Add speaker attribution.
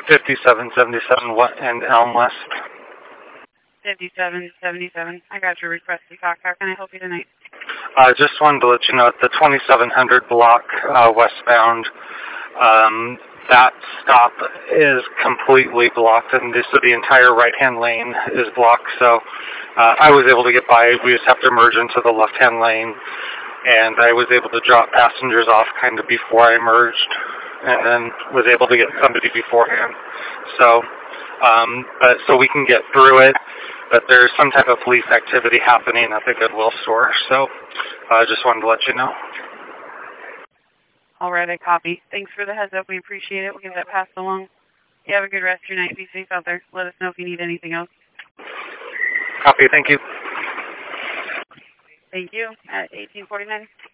Speaker 1: 5777 and Elm West.
Speaker 2: 5777. I got your request to talk. How can I help you tonight?
Speaker 1: Just wanted to let you know at the 2700 block westbound, that stop is completely blocked, and so the entire right-hand lane is blocked. So I was able to get by. We just have to merge into the left-hand lane, and I was able to drop passengers off kind of before I merged, and then was able to get somebody beforehand. So, so we can get through it. But there's some type of police activity happening at the Goodwill store, so I just wanted to let you know.
Speaker 2: All right, I copy. Thanks for the heads up. We appreciate it. We'll get that passed along. You have a good rest of your night. Be safe out there. Let us know if you need anything else.
Speaker 1: Copy. Thank you.
Speaker 2: Thank you. At 1849.